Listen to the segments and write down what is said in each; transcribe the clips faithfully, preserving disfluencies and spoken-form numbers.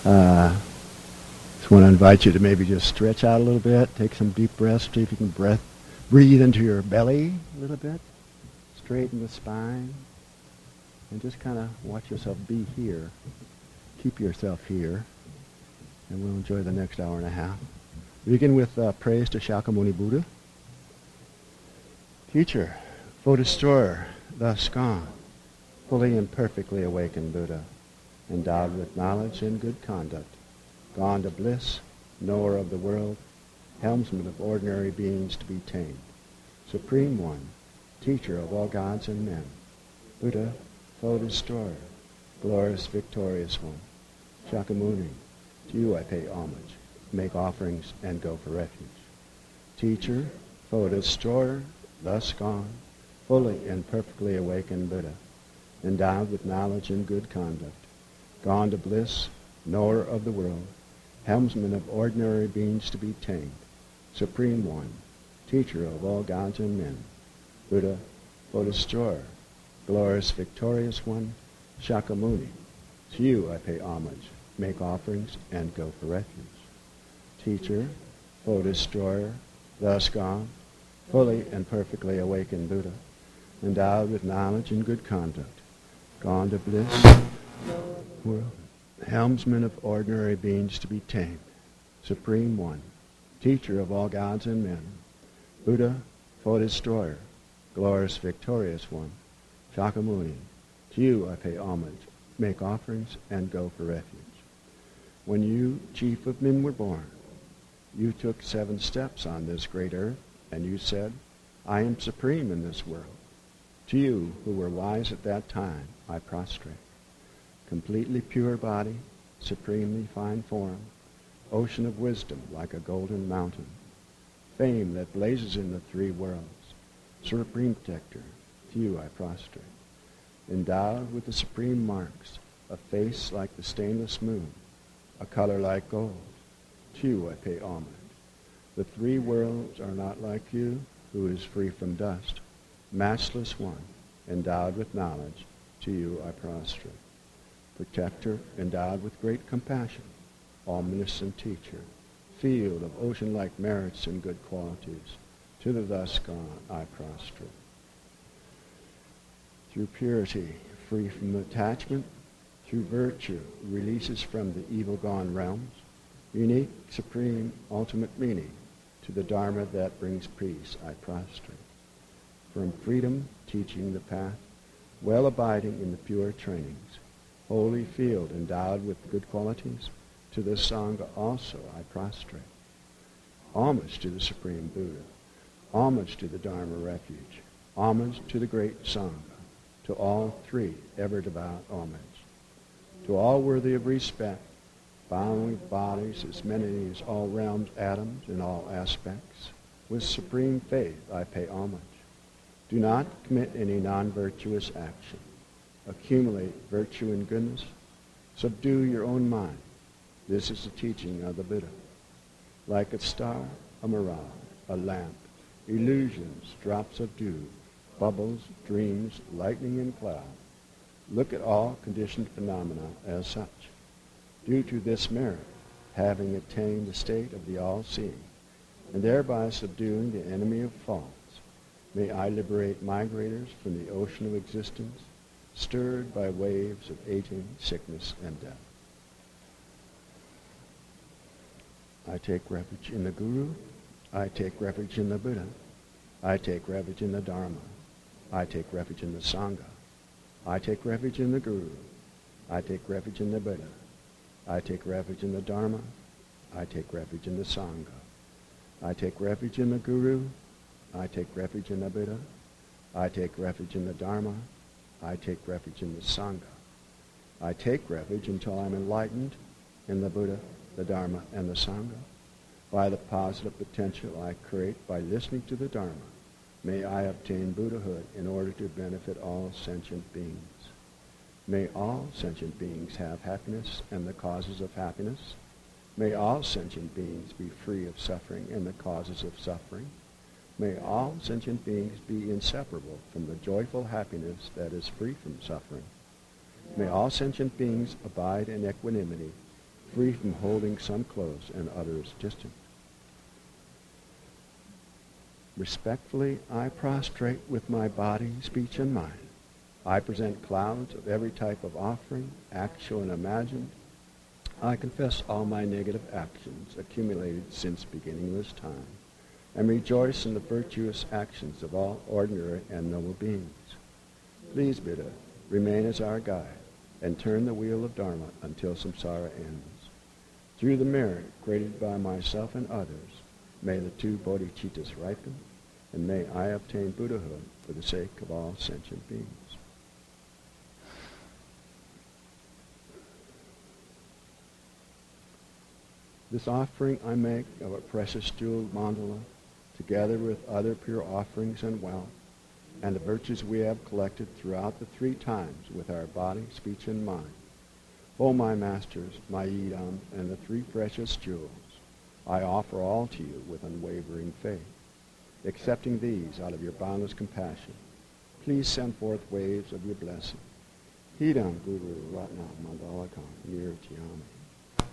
Uh, just want to invite you to maybe just stretch out a little bit, take some deep breaths, see if you can breath, breathe into your belly a little bit, straighten the spine, and just kind of watch yourself be here. Keep yourself here, and we'll enjoy the next hour and a half. Begin with uh, praise to Shakyamuni Buddha. Teacher, foe destroyer, thus gone, fully and perfectly awakened Buddha, endowed with knowledge and good conduct, gone to bliss, knower of the world, helmsman of ordinary beings to be tamed, supreme one, teacher of all gods and men, Buddha, foe destroyer, glorious victorious one, Shakyamuni, to you I pay homage, make offerings, and go for refuge. Teacher, foe destroyer, thus gone, fully and perfectly awakened Buddha, endowed with knowledge and good conduct, gone to bliss, knower of the world, helmsman of ordinary beings to be tamed, supreme one, teacher of all gods and men, Buddha, foe destroyer, glorious victorious one, Shakyamuni, to you I pay homage, make offerings, and go for refuge. Teacher, foe destroyer, thus gone, fully and perfectly awakened Buddha, endowed with knowledge and good conduct, gone to bliss, world, helmsman of ordinary beings to be tamed, supreme one, teacher of all gods and men, Buddha, foe destroyer, glorious victorious one, Shakyamuni, to you I pay homage, make offerings, and go for refuge. When you, chief of men, were born, you took seven steps on this great earth, and you said, I am supreme in this world. To you, who were wise at that time, I prostrate. Completely pure body, supremely fine form, ocean of wisdom like a golden mountain, fame that blazes in the three worlds, supreme protector, to you I prostrate. Endowed with the supreme marks, a face like the stainless moon, a color like gold, to you I pay homage. The three worlds are not like you, who is free from dust, matchless one, endowed with knowledge, to you I prostrate. Protector, endowed with great compassion, omniscient teacher, field of ocean-like merits and good qualities, to the thus gone I prostrate. Through purity, free from attachment, through virtue, releases from the evil-gone realms, unique, supreme, ultimate meaning, to the Dharma that brings peace, I prostrate. From freedom, teaching the path, well abiding in the pure trainings, holy field endowed with good qualities, to the Sangha also I prostrate. Homage to the Supreme Buddha, homage to the Dharma refuge, homage to the great Sangha, to all three ever devout homage. To all worthy of respect, bowing with bodies as many as all realms, atoms, in all aspects, with supreme faith I pay homage. Do not commit any non-virtuous action. Accumulate virtue and goodness. Subdue your own mind. This is the teaching of the Buddha. Like a star, a mirage, a lamp, illusions, drops of dew, bubbles, dreams, lightning, and cloud. Look at all conditioned phenomena as such. Due to this merit, having attained the state of the all-seeing, and thereby subduing the enemy of faults, may I liberate migrators from the ocean of existence, stirred by waves of aging, sickness, and death. I take refuge in the Guru. I take refuge in the Buddha. I take refuge in the Dharma. I take refuge in the Sangha. I take refuge in the Guru. I take refuge in the Buddha. I take refuge in the Dharma. I take refuge in the Sangha. I take refuge in the Guru. I take refuge in the Buddha. I take refuge in the Dharma. I take refuge in the Sangha. I take refuge until I'm enlightened in the Buddha, the Dharma, and the Sangha. By the positive potential I create by listening to the Dharma, may I obtain Buddhahood in order to benefit all sentient beings. May all sentient beings have happiness and the causes of happiness. May all sentient beings be free of suffering and the causes of suffering. May all sentient beings be inseparable from the joyful happiness that is free from suffering. May all sentient beings abide in equanimity, free from holding some close and others distant. Respectfully, I prostrate with my body, speech, and mind. I present clouds of every type of offering, actual and imagined. I confess all my negative actions accumulated since beginningless time, and rejoice in the virtuous actions of all ordinary and noble beings. Please, Buddha, remain as our guide, and turn the wheel of Dharma until samsara ends. Through the merit created by myself and others, may the two bodhicittas ripen, and may I obtain Buddhahood for the sake of all sentient beings. This offering I make of a precious jeweled mandala, together with other pure offerings and wealth, and the virtues we have collected throughout the three times with our body, speech, and mind. O my masters, my yidam, and the three precious jewels, I offer all to you with unwavering faith. Accepting these out of your boundless compassion, please send forth waves of your blessing. Hidam Guru Ratna Mandalakam Nirjyami.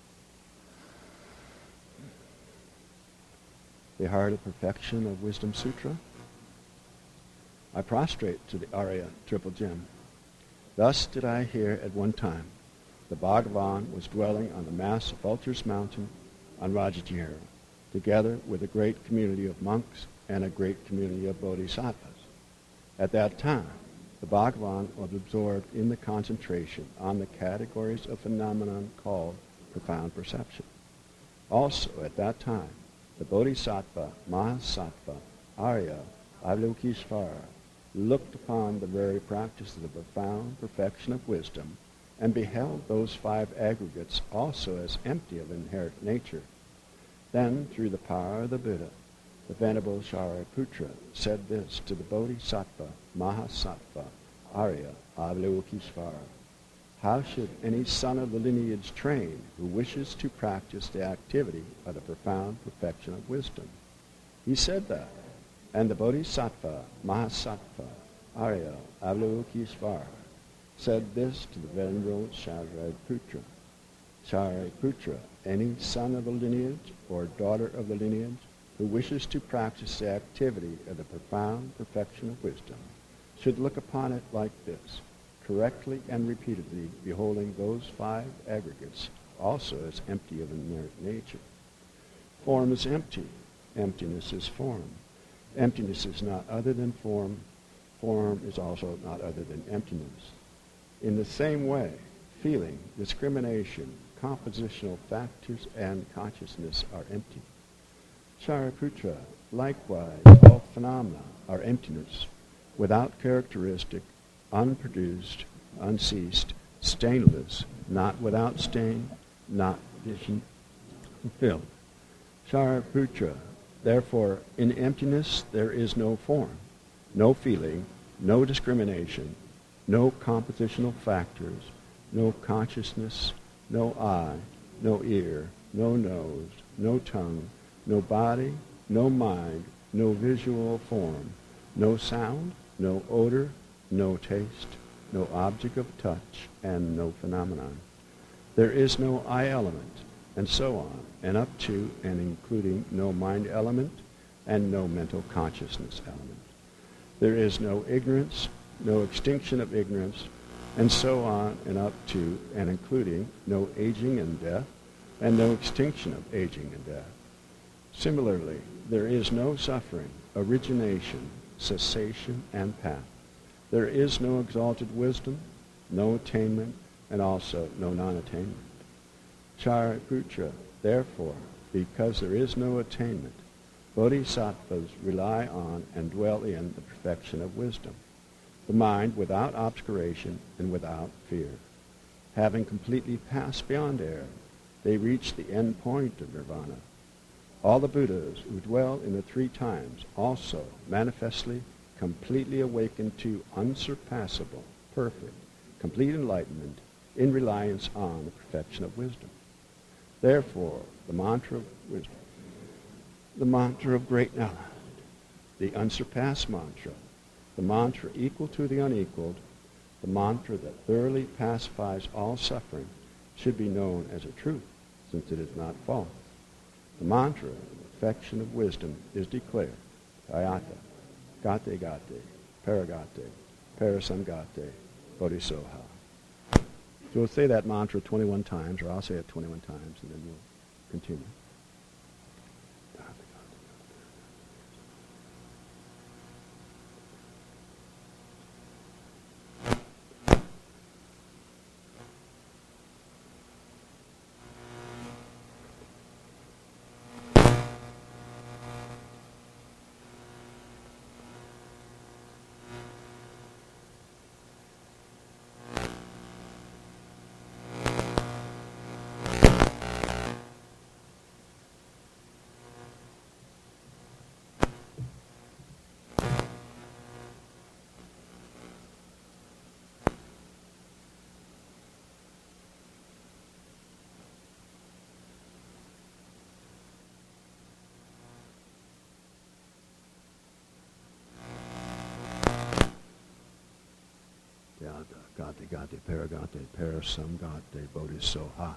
The Heart of Perfection of Wisdom Sutra. I prostrate to the Arya Triple Gem. Thus did I hear at one time the Bhagavan was dwelling on the mass of Vulture's Mountain on Rajagiri, together with a great community of monks and a great community of bodhisattvas. At that time, the Bhagavan was absorbed in the concentration on the categories of phenomenon called profound perception. Also, at that time, the Bodhisattva, Mahasattva, Arya, Avalokiteshvara looked upon the very practice of the profound perfection of wisdom and beheld those five aggregates also as empty of inherent nature. Then, through the power of the Buddha, the Venerable Shariputra said this to the Bodhisattva, Mahasattva, Arya, Avalokiteshvara. How should any son of the lineage train who wishes to practice the activity of the profound perfection of wisdom? He said that, and the Bodhisattva, Mahasattva, Arya, Avalokiteshvara said this to the Venerable Shariputra. Shariputra, any son of the lineage or daughter of the lineage who wishes to practice the activity of the profound perfection of wisdom should look upon it like this, correctly and repeatedly beholding those five aggregates also as empty of inherent nature. Form is empty. Emptiness is form. Emptiness is not other than form. Form is also not other than emptiness. In the same way, feeling, discrimination, compositional factors, and consciousness are empty. Shariputra, likewise, all phenomena are emptiness, without characteristic, unproduced, unceased, stainless, not without stain, not vision fulfilled. Shariputra, therefore, in emptiness there is no form, no feeling, no discrimination, no compositional factors, no consciousness, no eye, no ear, no nose, no tongue, no body, no mind, no visual form, no sound, no odor, no taste, no object of touch, and no phenomenon. There is no I element, and so on, and up to and including no mind element and no mental consciousness element. There is no ignorance, no extinction of ignorance, and so on and up to and including no aging and death, and no extinction of aging and death. Similarly, there is no suffering, origination, cessation, and path. There is no exalted wisdom, no attainment, and also no non-attainment. Shariputra, therefore, because there is no attainment, bodhisattvas rely on and dwell in the perfection of wisdom, the mind without obscuration and without fear. Having completely passed beyond error, they reach the end point of nirvana. All the Buddhas who dwell in the three times also manifestly, completely awaken to unsurpassable, perfect, complete enlightenment in reliance on the perfection of wisdom. Therefore, the mantra of wisdom, the mantra of great knowledge, the unsurpassed mantra, the mantra equal to the unequaled, the mantra that thoroughly pacifies all suffering, should be known as a truth, since it is not false. The mantra, the perfection of wisdom, is declared, Tayata, Gate Gate, Paragate, Parasamgate, Bodhisoha. So we'll say that mantra twenty-one times, or I'll say it twenty-one times, and then we'll continue. Gate Gate Paragate Parasamgate Bodhisoha.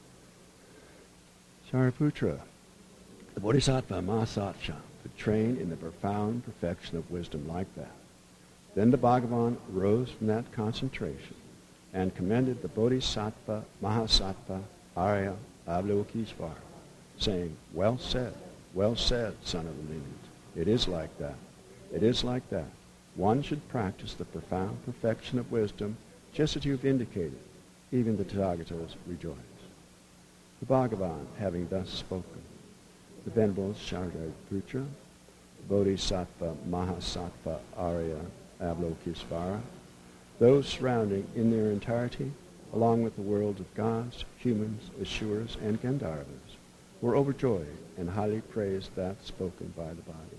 Shariputra, the Bodhisattva Mahasatcha could train in the profound perfection of wisdom like that. Then the Bhagavan rose from that concentration and commended the Bodhisattva Mahasattva Arya Avalokiteshvara, saying, well said, well said, son of the lineage. It is like that. It is like that. One should practice the profound perfection of wisdom just as you've indicated. Even the Tathagatas rejoice. The Bhagavan, having thus spoken, the Venerable Shariputra, Bodhisattva Mahasattva Arya Avalokiteshvara, those surrounding in their entirety, along with the worlds of gods, humans, Asuras, and Gandharvas, were overjoyed and highly praised that spoken by the Bhagavan.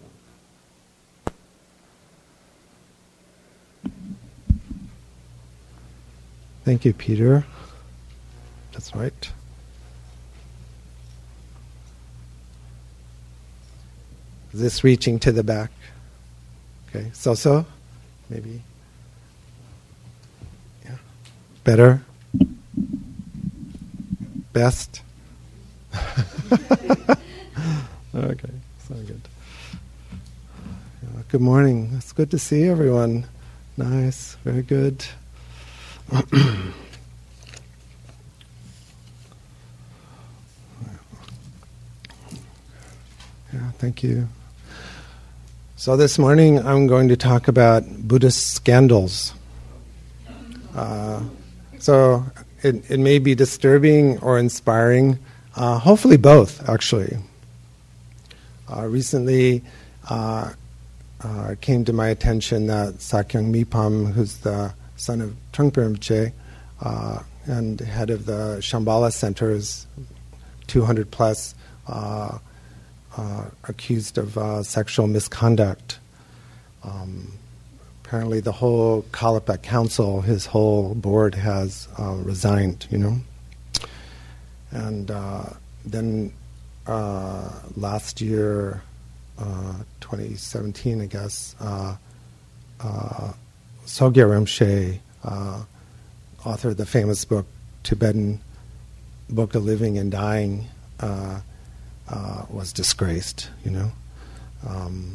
Thank you, Peter. That's right. Is this reaching to the back? Okay, so-so? Maybe? Yeah. Better? Best? Okay, so good. Yeah, good morning. It's good to see everyone. Nice, very good. Yeah, thank you. So this morning I'm going to talk about Buddhist scandals. Uh, so it, it may be disturbing or inspiring, uh, hopefully both, actually. Uh, recently, uh, uh, it came to my attention that Sakyong Mipam, who's the son of Trungpa Rinpoche, uh, and head of the Shambhala Centers, two hundred plus, uh, uh, accused of uh, sexual misconduct. Um, apparently the whole Kalapa Council, his whole board has uh, resigned, you know. And uh, then uh, last year, uh, twenty seventeen, I guess, uh, uh, Sogye Rinpoche uh, authored the famous book, Tibetan Book of Living and Dying, uh, uh, was disgraced, you know. Um,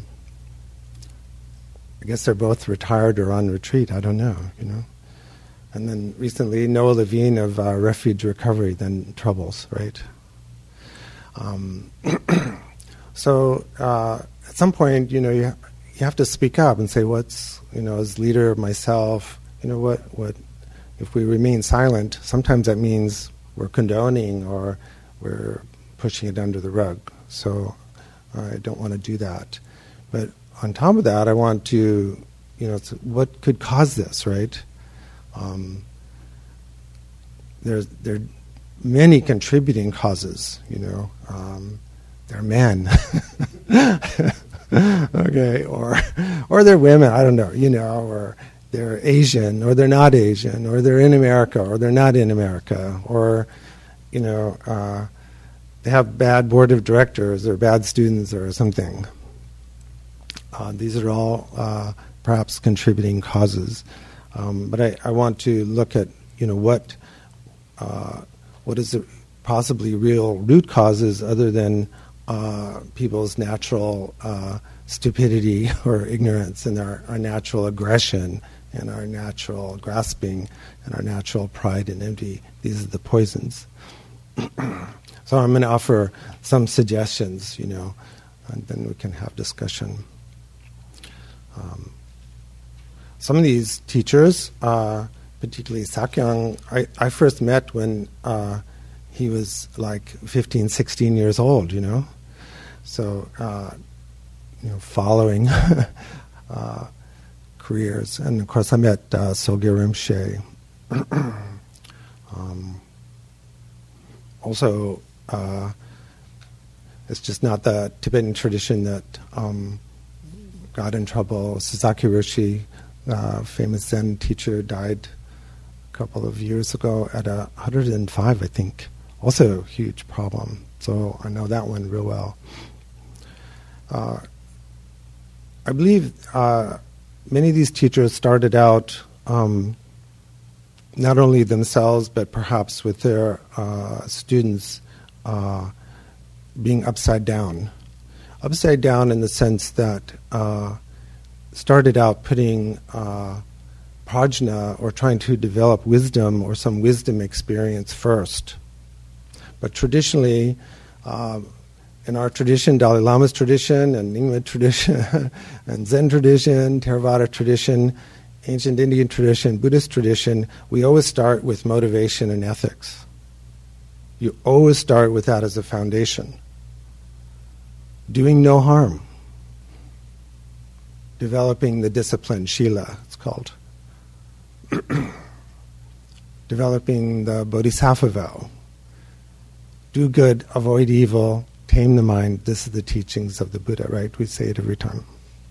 I guess they're both retired or on retreat, I don't know, you know. And then recently, Noah Levine of uh, Refuge Recovery, then troubles, right? Um, so uh, at some point, you know, you, you have to speak up and say, what's, you know, as leader of myself, you know, what, what, if we remain silent, sometimes that means we're condoning or we're pushing it under the rug. So I don't want to do that. But on top of that, I want to, you know, what could cause this, right? Um, there's there are many contributing causes, you know. Um, they're men, okay, or or they're women. I don't know, you know, or they're Asian, or they're not Asian, or they're in America, or they're not in America, or you know, uh, they have bad board of directors, or bad students, or something. Uh, these are all uh, perhaps contributing causes. Um, but I, I want to look at, you know, what uh, what is the possibly real root causes other than uh, people's natural uh, stupidity or ignorance and our, our natural aggression and our natural grasping and our natural pride and envy. These are the poisons. So I'm going to offer some suggestions, you know, and then we can have discussion. Um, some of these teachers, uh, particularly Sakyong, I, I first met when uh, he was like fifteen, sixteen years old, you know. So, uh, you know, following uh, careers. And of course I met uh, Sogyal Rinpoche. um, also, uh, it's just not the Tibetan tradition that um, got in trouble. Sasaki Roshi, uh, famous Zen teacher, died a couple of years ago at uh, one hundred five, I think. Also a huge problem. So I know that one real well. Uh, I believe uh, many of these teachers started out um, not only themselves, but perhaps with their uh, students uh, being upside down. Upside down in the sense that uh, started out putting uh, prajna, or trying to develop wisdom or some wisdom experience first. But traditionally, uh, in our tradition, Dalai Lama's tradition, and Nyingma tradition, and Zen tradition, Theravada tradition, ancient Indian tradition, Buddhist tradition, we always start with motivation and ethics. You always start with that as a foundation. Doing no harm. Developing the discipline, Shila, it's called. Developing the Bodhisattva vow. Do good, avoid evil, tame the mind. This is the teachings of the Buddha, right? We say it every time.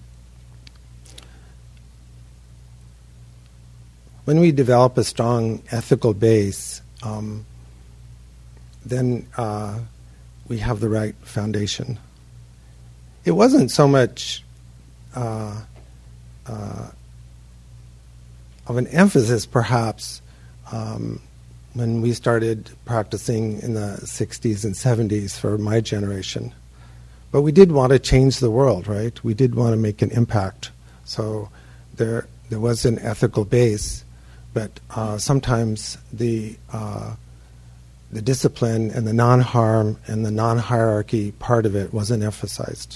When we develop a strong ethical base, um, then uh, we have the right foundation. It wasn't so much uh, uh, of an emphasis, perhaps, um, when we started practicing in the sixties and seventies for my generation. But we did want to change the world, right? We did want to make an impact. So there, there was an ethical base, but uh, sometimes the uh, the discipline and the non-harm and the non-hierarchy part of it wasn't emphasized.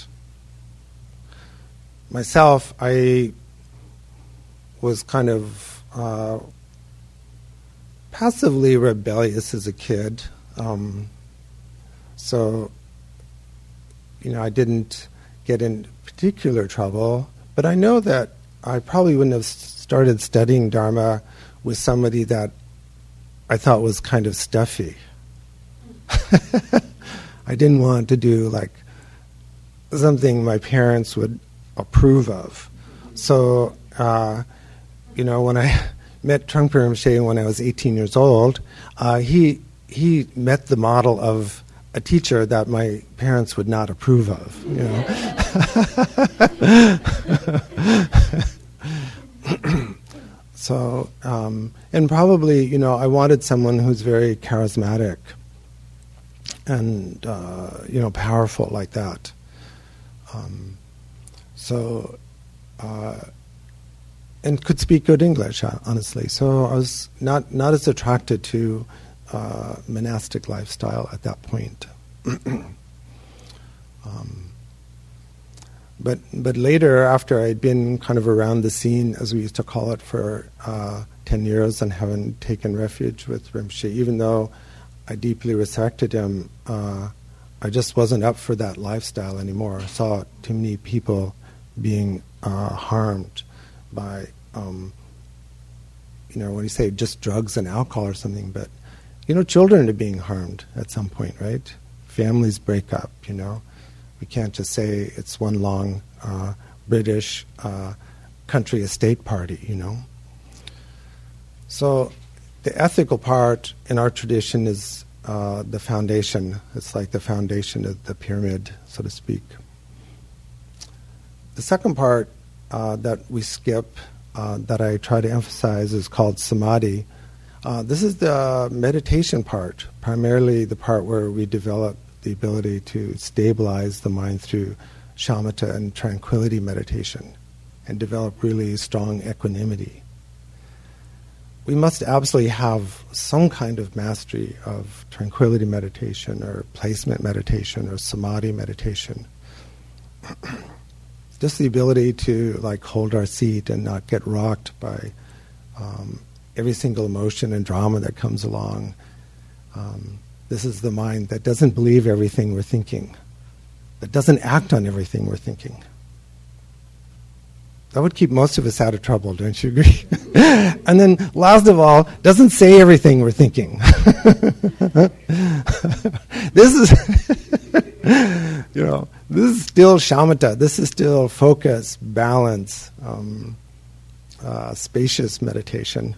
Myself, I was kind of uh, passively rebellious as a kid. Um, so, you know, I didn't get in particular trouble, but I know that I probably wouldn't have started studying Dharma with somebody that I thought was kind of stuffy. I didn't want to do like something my parents would approve of. So, uh, you know, when I met Trungpa Rinpoche when I was eighteen years old, uh, he he met the model of a teacher that my parents would not approve of. You know. So, um, and probably, you know, I wanted someone who's very charismatic and, uh, you know, powerful like that. Um, so, uh, and could speak good English, honestly. So I was not, not as attracted to uh, monastic lifestyle at that point. um, But but later, after I'd been kind of around the scene, as we used to call it, for uh, ten years and having taken refuge with Rinpoche, even though I deeply respected him, uh, I just wasn't up for that lifestyle anymore. I saw too many people being uh, harmed by, um, you know, when you say just drugs and alcohol or something, but, you know, children are being harmed at some point, right? Families break up, you know. We can't just say it's one long uh, British uh, country estate party, you know. So the ethical part in our tradition is uh, the foundation. It's like the foundation of the pyramid, so to speak. The second part uh, that we skip, uh, that I try to emphasize, is called samadhi. Uh, this is the meditation part, primarily the part where we develop the ability to stabilize the mind through shamatha and tranquility meditation and develop really strong equanimity. We must absolutely have some kind of mastery of tranquility meditation or placement meditation or samadhi meditation. Just the ability to like hold our seat and not get rocked by um, every single emotion and drama that comes along. Um, this is the mind that doesn't believe everything we're thinking, that doesn't act on everything we're thinking. That would keep most of us out of trouble, don't you agree? And then, last of all, doesn't say everything we're thinking. This is, you know, this is still shamatha. This is still focus, balance, um, uh, spacious meditation.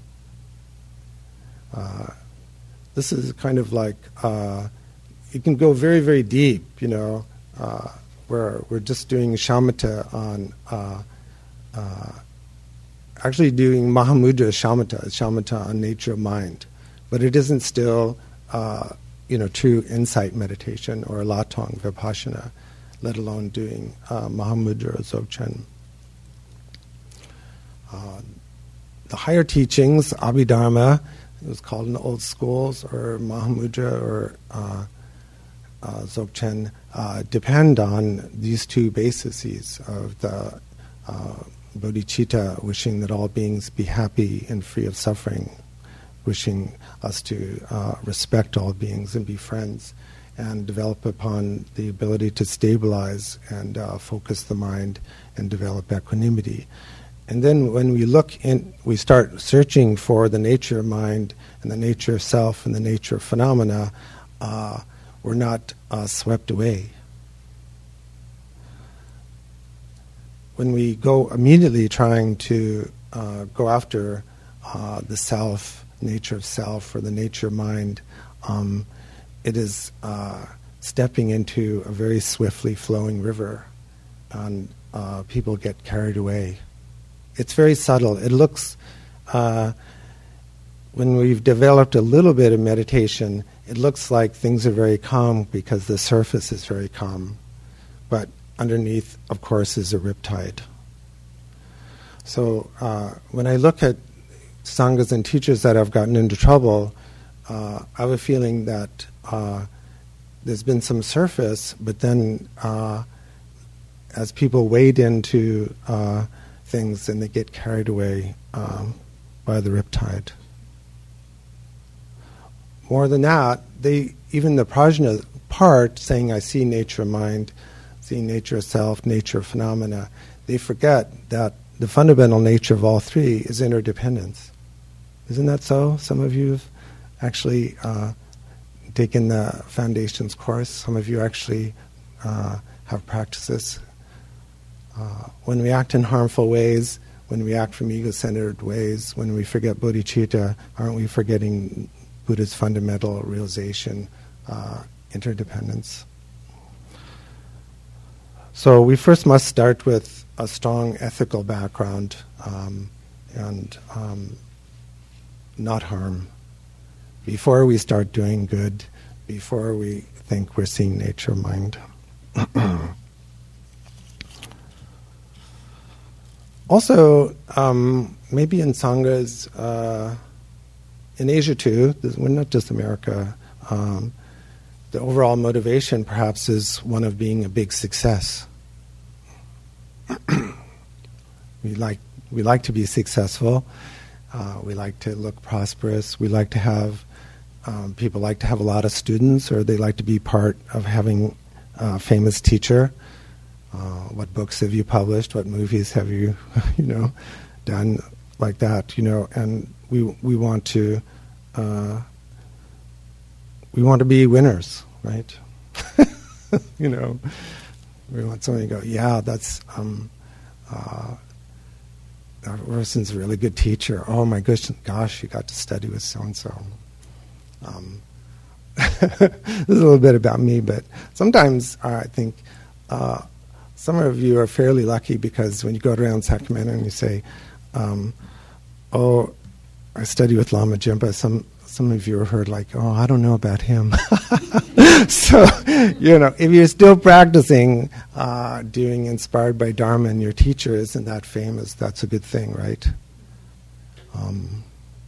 Uh, this is kind of like uh, it can go very, very deep. You know, uh, where we're just doing shamatha on. Uh, Uh, actually doing Mahamudra shamatha, shamatha on nature of mind. But it isn't still, uh, you know, true insight meditation or latong vipassana, let alone doing uh, Mahamudra or Dzogchen. Uh, the higher teachings, Abhidharma, it was called in the old schools, or Mahamudra or uh, uh, Dzogchen, uh, depend on these two bases of the uh, bodhicitta, wishing that all beings be happy and free of suffering, wishing us to uh, respect all beings and be friends, and develop upon the ability to stabilize and uh, focus the mind and develop equanimity. And then when we look in, we start searching for the nature of mind and the nature of self and the nature of phenomena, uh, we're not uh, swept away. When we go immediately trying to uh, go after uh, the self, nature of self, or the nature of mind, um, it is uh, stepping into a very swiftly flowing river, and uh, people get carried away. It's very subtle. It looks, uh, when we've developed a little bit of meditation, it looks like things are very calm because the surface is very calm. But underneath, of course, is a riptide. So uh, when I look at sanghas and teachers that have gotten into trouble, uh, I have a feeling that uh, there's been some surface, but then uh, as people wade into uh, things, then they get carried away um, by the riptide. More than that, they even the prajna part, saying, I see nature of mind, see nature of self, nature of phenomena, they forget that the fundamental nature of all three is interdependence. Isn't that so? Some of you have actually uh, taken the Foundations course. Some of you actually uh, have practices. Uh, when we act in harmful ways, when we act from ego-centered ways, when we forget bodhicitta, aren't we forgetting Buddha's fundamental realization, uh, interdependence? So we first must start with a strong ethical background um, and um, not harm before we start doing good, before we think we're seeing nature mind. Also, um, maybe in sanghas, uh, in Asia too, this, we're not just America, um, the overall motivation perhaps is one of being a big success. we like we like to be successful. Uh, we like to look prosperous. We like to have um, people like to have a lot of students, or they like to be part of having a famous teacher. Uh, what books have you published? What movies have you, you know, done like that? You know, and we we want to uh, we want to be winners, right? You know, we want somebody to go, yeah, that's um, uh, that person's a really good teacher. Oh my gosh, gosh, you got to study with so and so. Um, this is a little bit about me, but sometimes uh, I think. Uh, Some of you are fairly lucky because when you go around Sacramento and you say, um, oh, I study with Lama Jimpa. Some some of you have heard like, oh, I don't know about him. So, you know, if you're still practicing uh, doing inspired by Dharma and your teacher isn't that famous, that's a good thing, right? Um,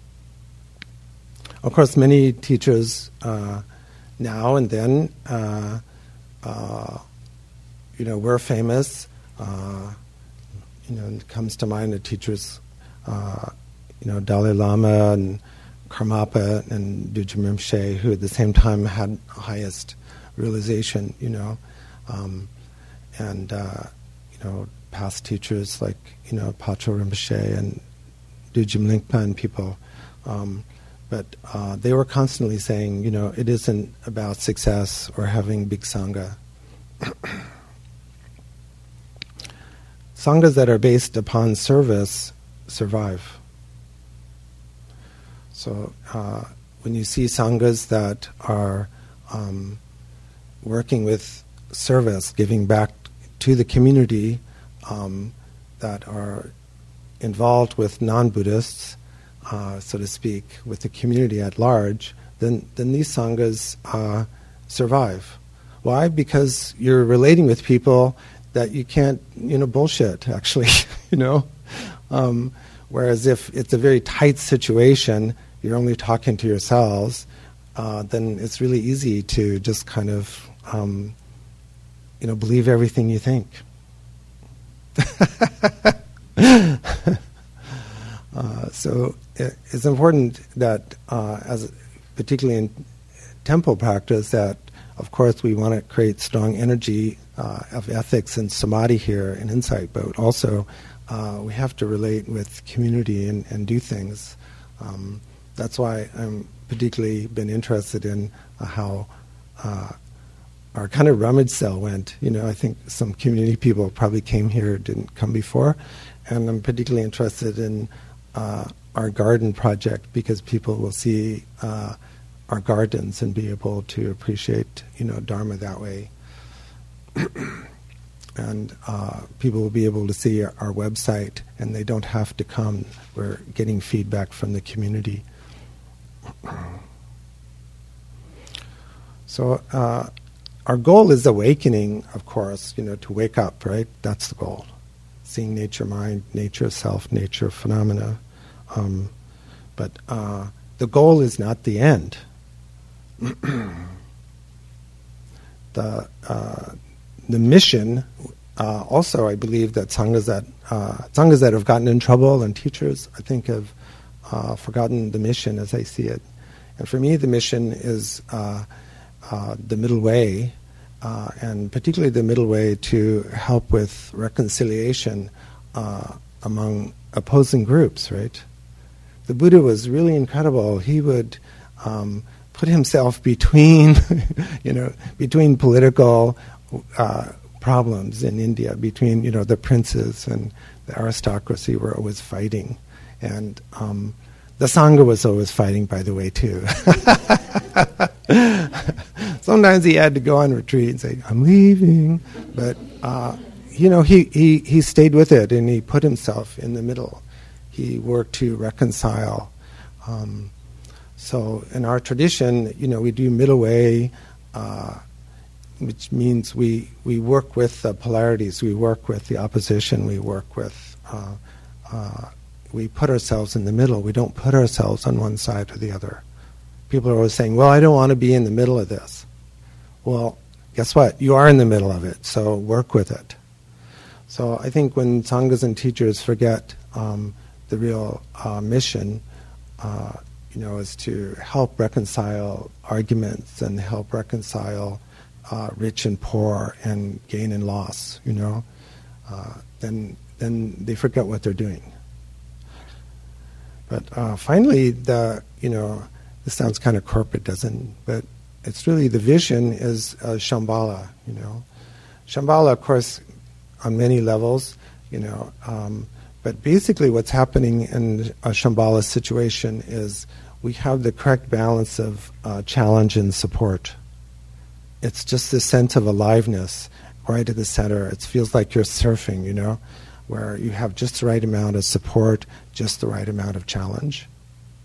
of course, many teachers uh, now and then, uh, uh, you know, were famous. Uh, you know, it comes to mind the teachers, uh, you know, Dalai Lama and Karmapa and Dudjom Rinpoche, who at the same time had highest realization, you know, um, and, uh, you know, past teachers like, you know, Patrul Rinpoche and Dudjom Lingpa and people. Um, but uh, they were constantly saying, you know, it isn't about success or having big Sangha. Sanghas that are based upon service survive. So uh, when you see sanghas that are um, working with service, giving back to the community, um, that are involved with non-Buddhists, uh, so to speak, with the community at large, then, then these sanghas uh, survive. Why? Because you're relating with people that you can't, you know, bullshit, actually, you know. Um, whereas if it's a very tight situation, you're only talking to yourselves, uh, then it's really easy to just kind of, um, you know, believe everything you think. uh, so it, it's important that, uh, as particularly in temple practice, that of course we want to create strong energy uh, of ethics and samadhi here and insight, but also uh, we have to relate with community and, and do things. Um, That's why I'm particularly been interested in uh, how uh, our kind of rummage sale went. You know, I think some community people probably came here, didn't come before, and I'm particularly interested in uh, our garden project because people will see uh, our gardens and be able to appreciate, you know, Dharma that way. And uh, people will be able to see our, our website, and they don't have to come. We're getting feedback from the community. So uh, our goal is awakening, of course, you know, to wake up, right? That's the goal. Seeing nature mind, nature of self, nature of phenomena. Um, but uh, the goal is not the end. the uh, the mission, uh, also, I believe that sanghas that uh, sanghas that have gotten in trouble and teachers, I think, have uh, forgotten the mission as I see it. And for me, the mission is uh, uh, the middle way, uh, and particularly the middle way to help with reconciliation uh, among opposing groups, right? The Buddha was really incredible. He would um, put himself between, you know, between political uh, problems in India, between, you know, the princes and the aristocracy were always fighting. And um, the Sangha was always fighting, by the way, too. Sometimes he had to go on retreat and say, I'm leaving. But, uh, you know, he, he, he stayed with it and he put himself in the middle. He worked to reconcile. Um, so in our tradition, you know, we do middle way, uh, which means we, we work with the polarities, we work with the opposition, we work with, uh, uh, we put ourselves in the middle. We don't put ourselves on one side or the other. People are always saying, well, I don't want to be in the middle of this. Well, guess what? You are in the middle of it, so work with it. So I think when sanghas and teachers forget um, the real uh, mission, uh, you know, is to help reconcile arguments and help reconcile uh, rich and poor and gain and loss, you know, uh, then then they forget what they're doing. But uh, finally, the you know, this sounds kind of corporate, doesn't? But it's really the vision is uh, Shambhala. You know, Shambhala, of course, on many levels. You know, um, but basically, what's happening in a Shambhala situation is we have the correct balance of uh, challenge and support. It's just this sense of aliveness right at the center. It feels like you're surfing. You know, where you have just the right amount of support, just the right amount of challenge.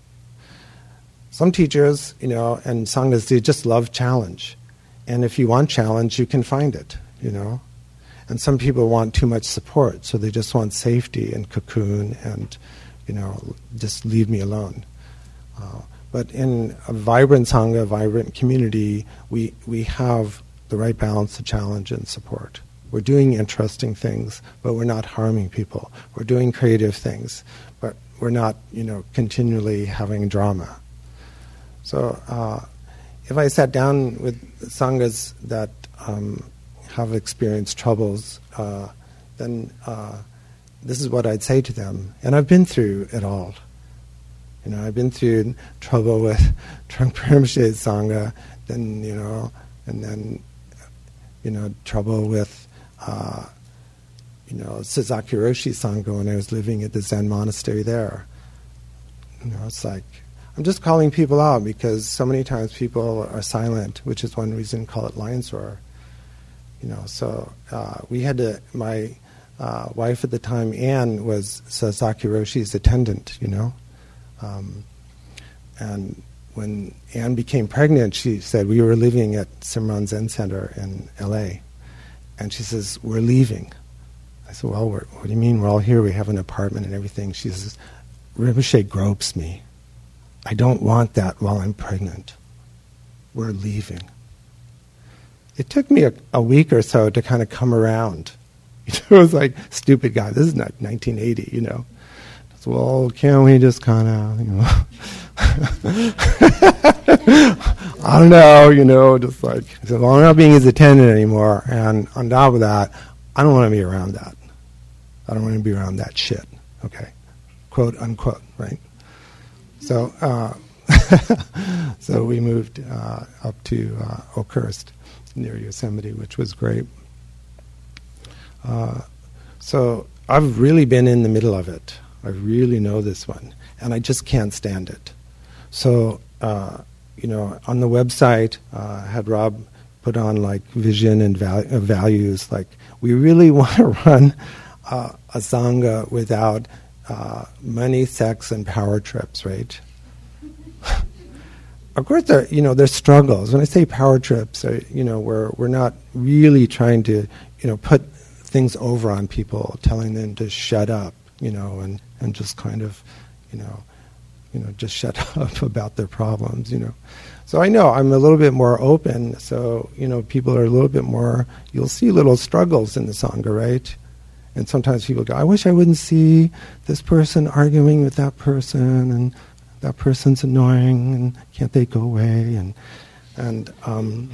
some teachers, you know, and sanghas, they just love challenge. And if you want challenge, you can find it, you know. And some people want too much support, so they just want safety and cocoon and, you know, just leave me alone. Uh, but in a vibrant sangha, a vibrant community, we we have the right balance of challenge and support. We're doing interesting things, but we're not harming people. We're doing creative things, but we're not, you know, continually having drama. So uh, if I sat down with sanghas that um, have experienced troubles, uh, then uh, this is what I'd say to them. And I've been through it all. You know, I've been through trouble with Trungpa Rinpoche's Sangha, then, you know, and then, you know, trouble with, uh, you know, Sasaki Roshi's Sangha when I was living at the Zen monastery there. You know, it's like, I'm just calling people out because so many times people are silent, which is one reason to call it lion's roar. You know, so uh, we had to, my uh, wife at the time, Anne, was Sasaki Roshi's attendant, you know. Um, and when Anne became pregnant, she said, we were living at Simran Zen Center in L A. And she says, we're leaving. I said, well, we're, what do you mean? We're all here. We have an apartment and everything. She says, Rinpoche gropes me. I don't want that while I'm pregnant. We're leaving. It took me a, a week or so to kind of come around. It was like, stupid guy, this is not nineteen eighty, you know. So, well, can't we just kind of, you know, I don't know, you know, just like, so, well, I'm not being his attendant anymore, and on top of that, I don't want to be around that. I don't want to be around that shit, okay? Quote, unquote, right? So, uh, so we moved uh, up to uh, Oakhurst, near Yosemite, which was great. Uh, so I've really been in the middle of it. I really know this one, and I just can't stand it. So, uh, you know, on the website, uh, had Rob put on like vision and val- uh, values. Like, we really want to run uh, a sangha without uh, money, sex, and power trips, right? Of course, there, you know, there's struggles. When I say power trips, uh, you know, we're we're not really trying to, you know, put things over on people, telling them to shut up, you know, and, and just kind of, you know, you know, just shut up about their problems, you know. So I know I'm a little bit more open. So, you know, people are a little bit more. You'll see little struggles in the sangha, right? And sometimes people go, I wish I wouldn't see this person arguing with that person, and that person's annoying, and can't they go away, and and um,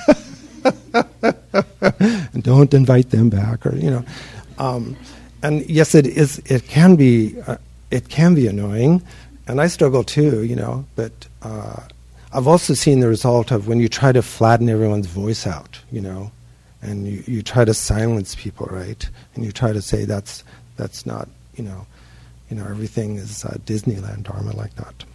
and don't invite them back, or you know, um, and yes, it is. It can be. Uh, it can be annoying, and I struggle too, you know. But uh, I've also seen the result of when you try to flatten everyone's voice out, you know, and you, you try to silence people, right? And you try to say that's that's not, you know. You know, everything is uh, Disneyland Dharma like that.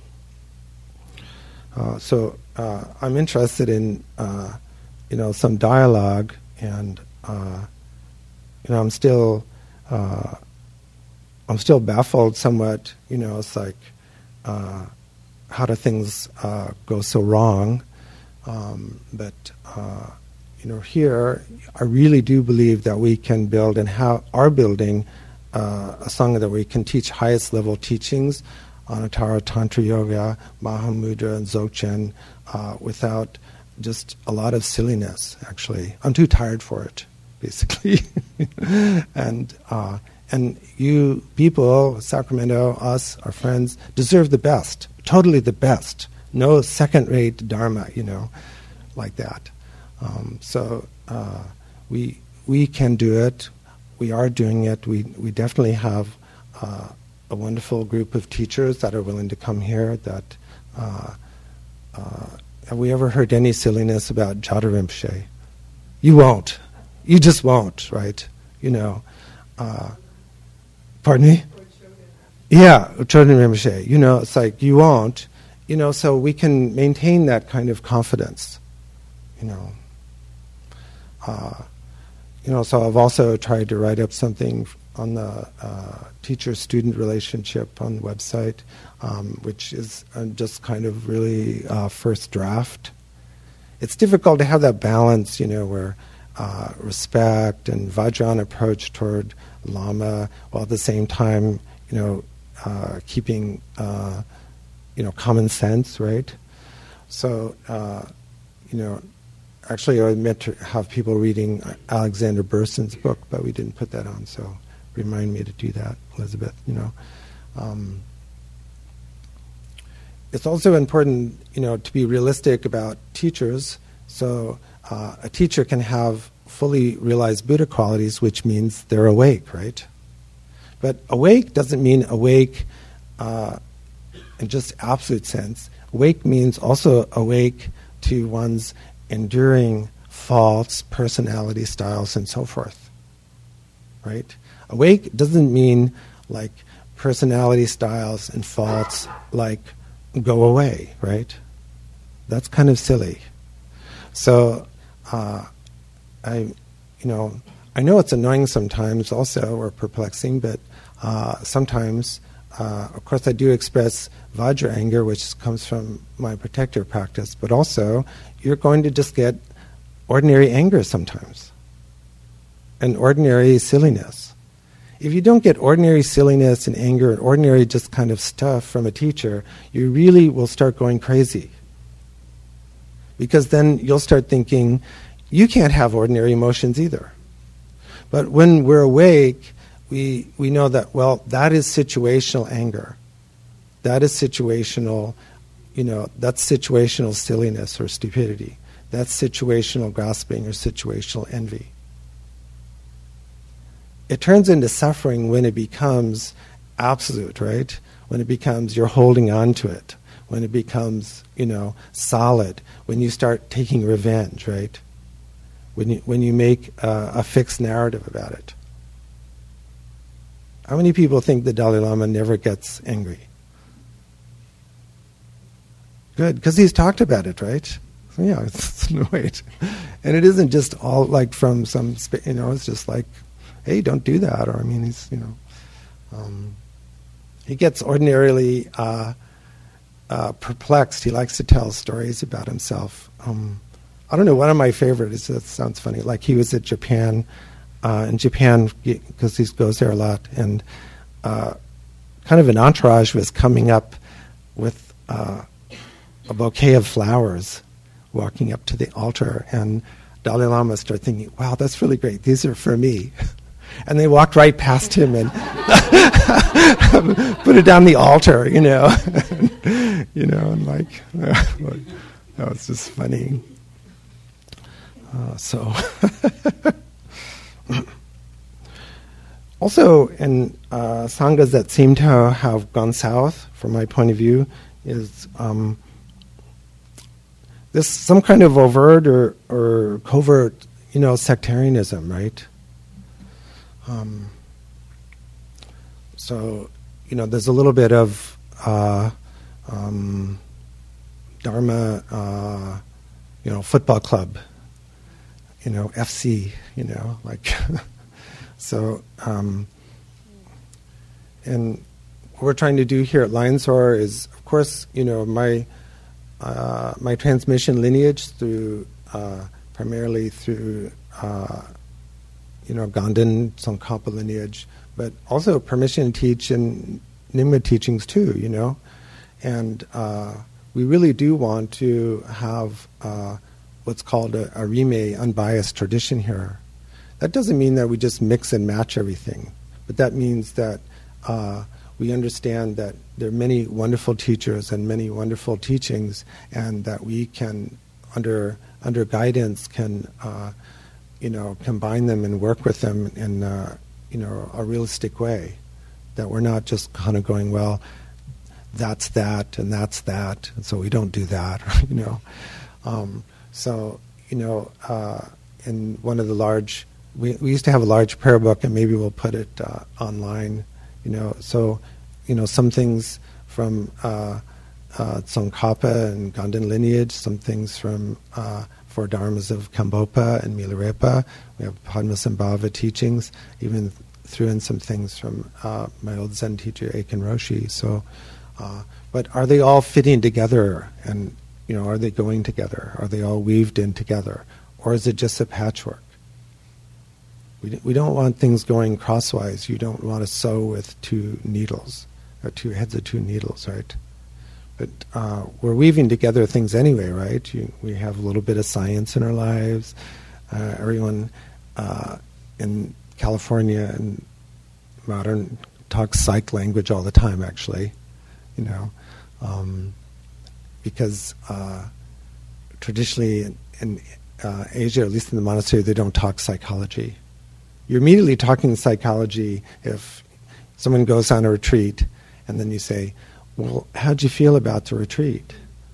Uh, so uh, I'm interested in, uh, you know, some dialogue, and uh, you know, I'm still, uh, I'm still baffled somewhat. You know, it's like, uh, how do things uh, go so wrong? Um, but uh, you know, here I really do believe that we can build and have are building. Uh, a sangha that we can teach highest level teachings, Anuttara, Tantra Yoga, Mahamudra, and Dzogchen, uh, without just a lot of silliness, actually. I'm too tired for it, basically. and uh, and you people, Sacramento, us, our friends, deserve the best, totally the best. No second-rate Dharma, you know, like that. Um, so uh, we we can do it. We are doing it. We we definitely have uh, a wonderful group of teachers that are willing to come here. That uh, uh, have we ever heard any silliness about Jada Rinpoche? You won't. You just won't, right? You know. Uh, pardon me? Yeah, Jada Rinpoche. You know, it's like you won't. You know, so we can maintain that kind of confidence. You know. Uh, You know, so I've also tried to write up something on the uh, teacher-student relationship on the website, um, which is uh, just kind of really uh, first draft. It's difficult to have that balance, you know, where uh, respect and Vajrayana approach toward Lama, while at the same time, you know, uh, keeping, uh, you know, common sense, right? So, uh, you know, actually I meant to have people reading Alexander Berson's book, but we didn't put that on, so remind me to do that, Elizabeth, you know. Um, it's also important, you know, to be realistic about teachers. So uh, a teacher can have fully realized Buddha qualities, which means they're awake, right? But awake doesn't mean awake uh, in just absolute sense. Awake means also awake to one's enduring faults, personality styles, and so forth, right? Awake doesn't mean like personality styles and faults like go away, right? That's kind of silly. So, uh, I, you know, I know it's annoying sometimes also, or perplexing, but uh, sometimes, uh, of course, I do express Vajra anger, which comes from my protector practice, but also you're going to just get ordinary anger sometimes, and ordinary silliness. If you don't get ordinary silliness and anger and ordinary just kind of stuff from a teacher, you really will start going crazy. Because then you'll start thinking, you can't have ordinary emotions either. But when we're awake, we, we know that, well, that is situational anger. That is situational, you know, that's situational silliness or stupidity. That's situational grasping or situational envy. It turns into suffering when it becomes absolute, right? When it becomes you're holding on to it. When it becomes, you know, solid. When you start taking revenge, right? When you, when you make uh, a fixed narrative about it. How many people think the Dalai Lama never gets angry? Good, because he's talked about it, right? So yeah, it's annoyed. And it isn't just all like from some, you know, it's just like, hey, don't do that. Or, I mean, he's, you know, um, he gets ordinarily uh, uh, perplexed. He likes to tell stories about himself. Um, I don't know, one of my favorites, it sounds funny, like he was at Japan, uh, in Japan, because he goes there a lot, and uh, kind of an entourage was coming up with uh, a bouquet of flowers, walking up to the altar, and Dalai Lama started thinking, wow, that's really great, these are for me. And they walked right past him and put it on the altar, you know. you know, and like, that was just funny. Uh, so, also in uh, sanghas that seem to have gone south, from my point of view, is um, this some kind of overt or, or covert, you know, sectarianism, right? Um, so, you know, there's a little bit of uh, um, Dharma, uh, you know, football club. You know, F C, you know, like, so, um, and what we're trying to do here at Lion Soar is, of course, you know, my uh, my transmission lineage through, uh, primarily through, uh, you know, Ganden, Tsongkhapa lineage, but also permission to teach in Nyingma teachings too, you know, and uh, we really do want to have uh, what's called a, a rime, unbiased tradition here. That doesn't mean that we just mix and match everything, but that means that uh, we understand that there are many wonderful teachers and many wonderful teachings, and that we can, under under guidance, can uh, you know combine them and work with them in uh, you know a realistic way. That we're not just kind of going, well, that's that and that's that, and so we don't do that, you know. Um, So, you know, uh, in one of the large, we, we used to have a large prayer book, and maybe we'll put it uh, online, you know. So, you know, some things from uh, uh, Tsongkhapa and Ganden lineage, some things from uh, Four Dharmas of Kambopa and Milarepa. We have Padmasambhava teachings, even threw in some things from uh, my old Zen teacher, Eiken Roshi. So, uh, but are they all fitting together? And you know, are they going together? Are they all weaved in together, or is it just a patchwork? We d- we don't want things going crosswise. You don't want to sew with two needles, or two heads of two needles, right? But uh, we're weaving together things anyway, right? You, we have a little bit of science in our lives. Uh, everyone uh, in California and modern talks psych language all the time, actually, you know, um, because uh, traditionally in, in uh, Asia, at least in the monastery, they don't talk psychology. You're immediately talking psychology if someone goes on a retreat and then you say, well, how'd you feel about the retreat?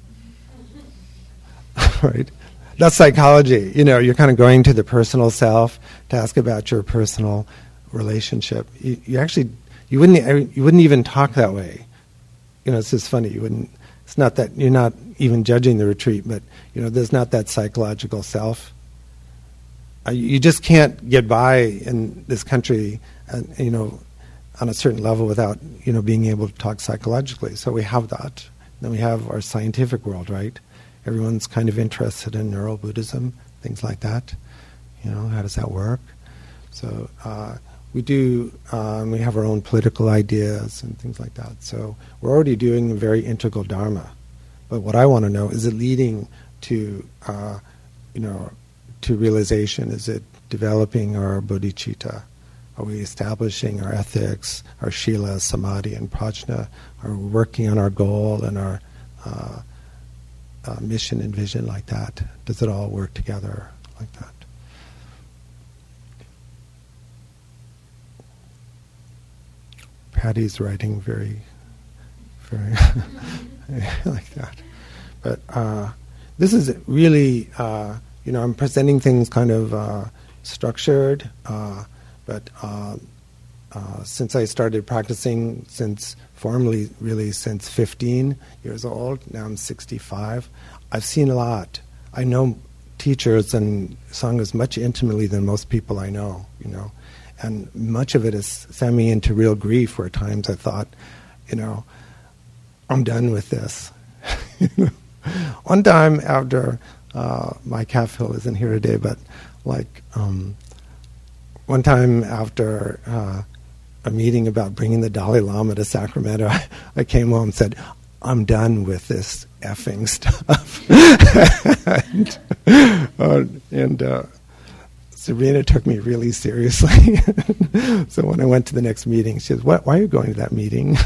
Right? That's psychology. You know, you're kind of going to the personal self to ask about your personal relationship. You, you actually, you wouldn't, you wouldn't even talk that way. You know, it's just funny. You wouldn't. It's not that you're not even judging the retreat, but you know, there's not that psychological self. Uh, you just can't get by in this country, uh, you know, on a certain level without, you know, being able to talk psychologically. So we have that. Then we have our scientific world, right? Everyone's kind of interested in neurobuddhism, things like that. You know, how does that work? So uh, we do, um, we have our own political ideas and things like that. So we're already doing a very integral Dharma. But what I want to know, is it leading to, uh, you know, to realization? Is it developing our bodhicitta? Are we establishing our ethics, our shila, samadhi, and prajna? Are we working on our goal and our uh, uh, mission and vision like that? Does it all work together like that? Patty's writing very, very like that. But uh, this is really, uh, you know, I'm presenting things kind of uh, structured. Uh, But uh, uh, since I started practicing, since formally, really since fifteen years old, now I'm sixty-five, I've seen a lot. I know teachers and sanghas much intimately than most people I know, you know. And much of it has sent me into real grief where at times I thought, you know, I'm done with this. One time after, uh, my calf hill isn't here today, but like... Um, One time after uh, a meeting about bringing the Dalai Lama to Sacramento, I, I came home and said, I'm done with this effing stuff. and uh, and uh, Sabrina took me really seriously. So when I went to the next meeting, she says, what, why are you going to that meeting?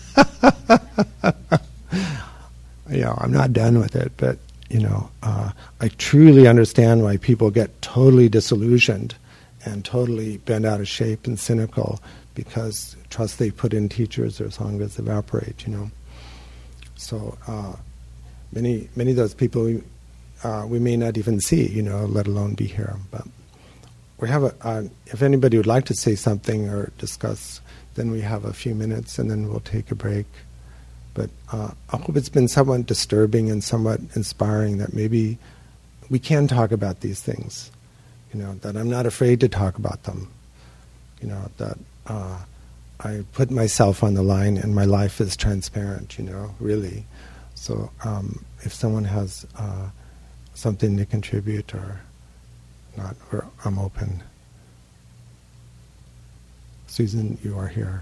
Yeah, I'm not done with it, but, you know, uh, I truly understand why people get totally disillusioned and totally bent out of shape and cynical because trust they put in teachers or sanghas evaporate, you know. So uh, many many of those people we, uh, we may not even see, you know, let alone be here. But we have a, uh, if anybody would like to say something or discuss, then we have a few minutes and then we'll take a break. But uh, I hope it's been somewhat disturbing and somewhat inspiring that maybe we can talk about these things. You know, that I'm not afraid to talk about them. You know, that uh, I put myself on the line and my life is transparent, you know, really. So um, if someone has uh, something to contribute or not, or I'm open. Susan, you are here.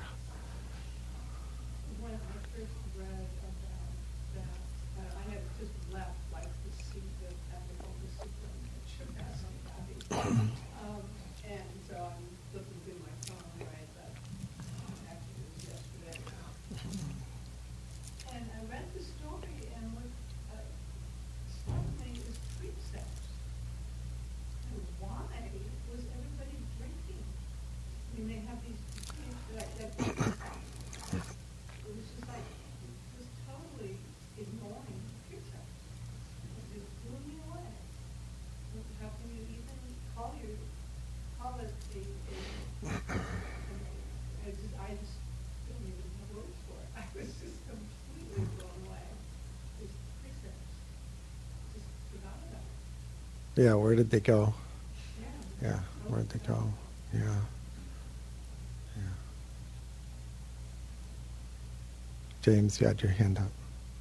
When I first read about that, uh, I had just left like the Sutta, ethical the Sutta, and Shakasana. Um, and so I'm looking through my phone, right, that um, actually it was yesterday. And I read the story, and what uh, struck me is precepts. And why was everybody drinking? I mean, they have these like that. It was just like, just totally ignoring precepts. It just blew me away. How can you even call your, call it a, a, I just, I just don't even have words for it. I was just completely blown away. These precepts, just forgot about it. Yeah, where did they go? Yeah. Yeah, where did they go? Yeah. James, you had your hand up.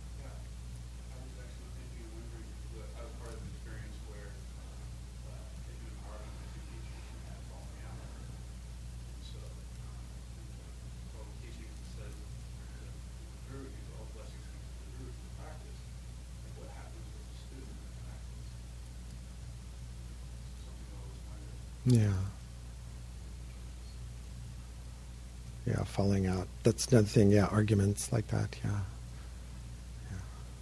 Yeah. Yeah, falling out. That's another thing, yeah, arguments like that, yeah. yeah.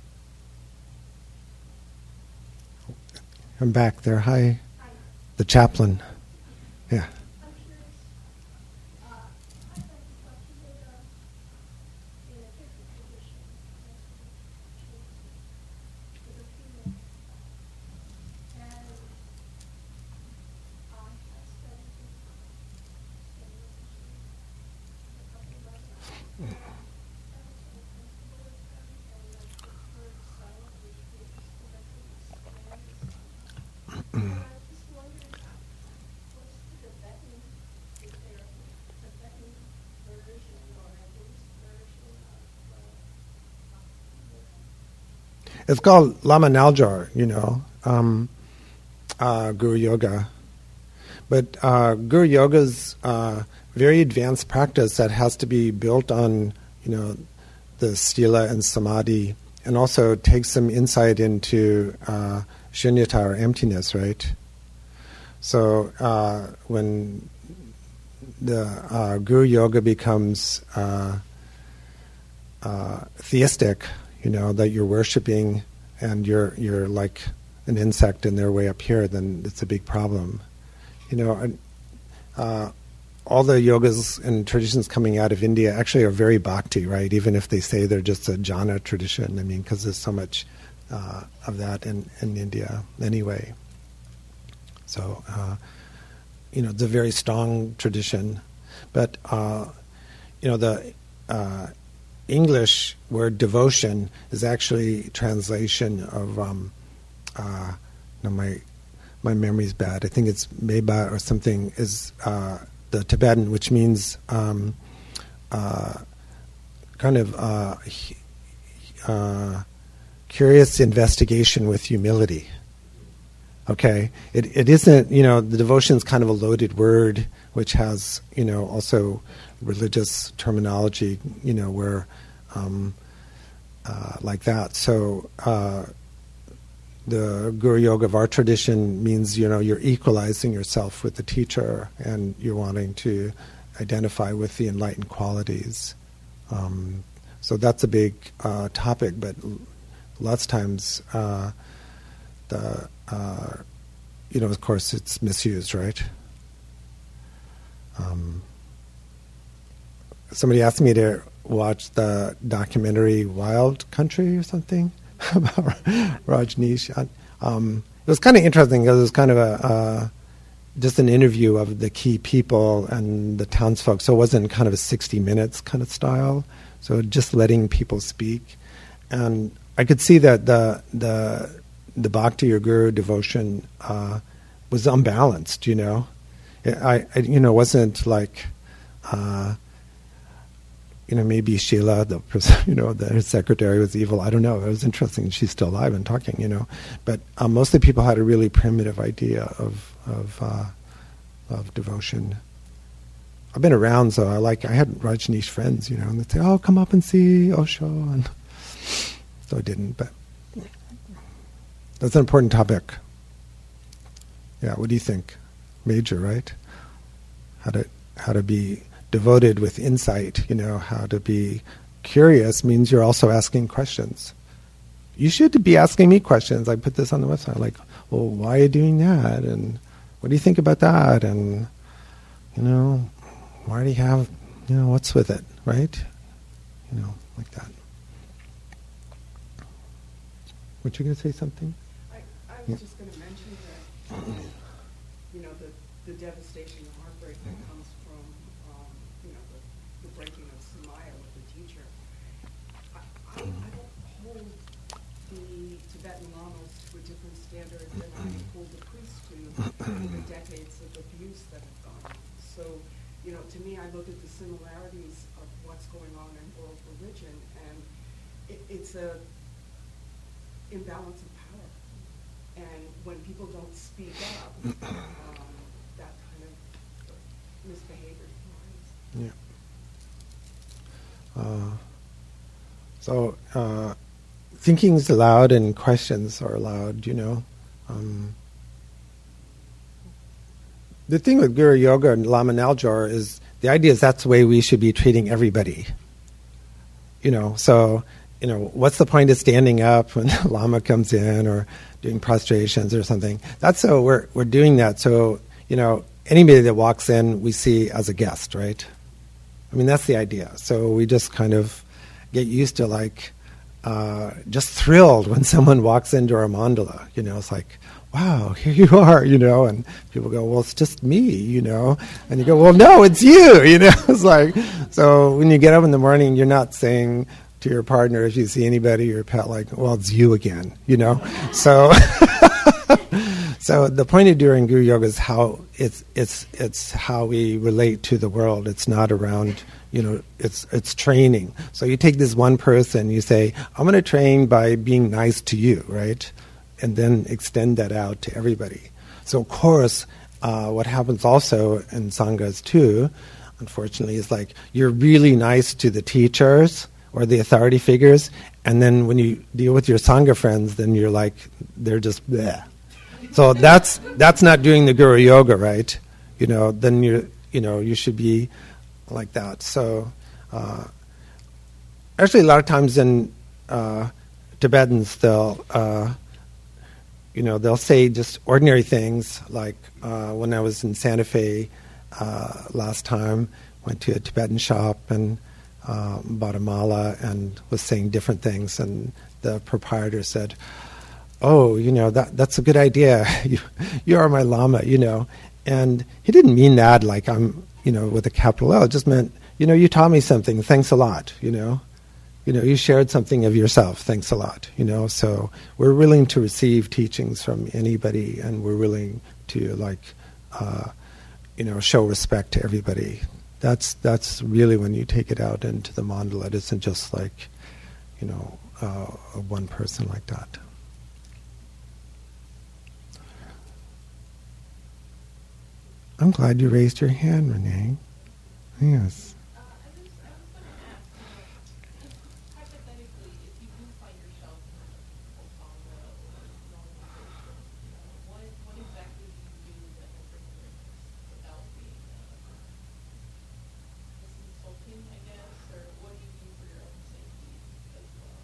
I'm back there. Hi. Hi. The chaplain. Yeah. It's called Lama Naljar, you know, um, uh, Guru Yoga. But uh, Guru Yoga's uh, very advanced practice that has to be built on, you know, the Sila and Samadhi, and also takes some insight into uh, shunyata, or emptiness, right? So uh, when the uh, Guru Yoga becomes uh, uh, theistic, you know, that you're worshiping and you're you're like an insect in their way up here, then it's a big problem. You know, uh, all the yogas and traditions coming out of India actually are very bhakti, right? Even if they say they're just a jhana tradition, I mean, because there's so much uh, of that in, in India anyway. So, uh, you know, it's a very strong tradition. But, uh, you know, the uh, English word devotion is actually translation of, um, uh, you know, my my memory's bad. I think it's meba or something, is uh, the Tibetan, which means um, uh, kind of uh, uh, curious investigation with humility. Okay, it it isn't, you know, the devotion is kind of a loaded word, which has, you know, also religious terminology, you know, where um, uh, like that. So uh, the Guru Yoga of our tradition means, you know, you're equalizing yourself with the teacher, and you're wanting to identify with the enlightened qualities. Um, so that's a big uh, topic, but lots of times uh, the uh, you know, of course, it's misused, right? Um, somebody asked me to watch the documentary Wild Country or something about Rajneesh. Um, it was kind of interesting because it was kind of a uh, just an interview of the key people and the townsfolk. So it wasn't kind of a sixty minutes kind of style. So just letting people speak, and I could see that the the the bhakti or guru devotion uh, was unbalanced. You know, I, I you know wasn't like. Uh, You know, maybe Sheila, the you know, the secretary was evil. I don't know. It was interesting. She's still alive and talking. You know, but um, most of the people had a really primitive idea of of uh, of devotion. I've been around, so I like. I had Rajneesh friends, you know, and they'd say, "Oh, come up and see Osho," and so I didn't. But that's an important topic. Yeah, what do you think? Major, right? How to how to be devoted with insight, you know, how to be curious means you're also asking questions. You should be asking me questions. I put this on the website, like, well, why are you doing that? And what do you think about that? And, you know, why do you have, you know, what's with it, right? You know, like that. Were you going to say something? I, I was yeah. just going to mention that, you know, the, the devastation, the heartbreak that comes from you know, the, the breaking of Samaya with the teacher. I, I, I don't hold the Tibetan lamas to a different standard than I hold the priests to for the decades of abuse that have gone on. So you know, to me, I look at the similarities of what's going on in world religion, and it, it's a imbalance of power. And when people don't speak up, um, that kind of misbehavior thrives. Yeah. Uh, so, uh, thinking is allowed and questions are allowed, you know. Um, the thing with Guru Yoga and Lama Naljor is the idea is that's the way we should be treating everybody. You know, so, you know, what's the point of standing up when the Lama comes in or doing prostrations or something? That's so we're we're doing that so, you know, anybody that walks in we see as a guest, right? I mean, that's the idea. So we just kind of get used to like uh, just thrilled when someone walks into our mandala. You know, it's like, wow, here you are, you know, and people go, well, it's just me, you know, and you go, well, no, it's you, you know. It's like, so when you get up in the morning, you're not saying to your partner, if you see anybody, your pet, like, well, it's you again, you know. So, so the point of doing Guru Yoga is how it's it's it's how we relate to the world. It's not around, you know, it's it's training. So you take this one person, you say, I'm going to train by being nice to you, right? And then extend that out to everybody. So of course, uh, what happens also in sanghas too, unfortunately, is like you're really nice to the teachers or the authority figures, and then when you deal with your sangha friends, then you're like, they're just bleh. So that's that's not doing the Guru Yoga, right? You know, then you you know you should be like that. So uh, actually, a lot of times in uh, Tibetans, they'll uh, you know they'll say just ordinary things. Like uh, when I was in Santa Fe uh, last time, went to a Tibetan shop and uh, bought a mala and was saying different things, and the proprietor said, oh, you know, that that's a good idea. you, you are my Lama, you know. And he didn't mean that like I'm, you know, with a capital L. It just meant, you know, you taught me something. Thanks a lot, you know. You know, you shared something of yourself. Thanks a lot, you know. So we're willing to receive teachings from anybody, and we're willing to, like, uh, you know, show respect to everybody. That's that's really when you take it out into the mandala. It isn't just like, you know, uh, one person like that. I'm glad you raised your hand, Renee. Yes. Uh, I was, I was going to ask, you know, if, hypothetically, if you do find yourself in a sangha or non-religious, what, what exactly do you do that will bring awareness without being uh, insulting, I guess, or what do you do for your own safety as well?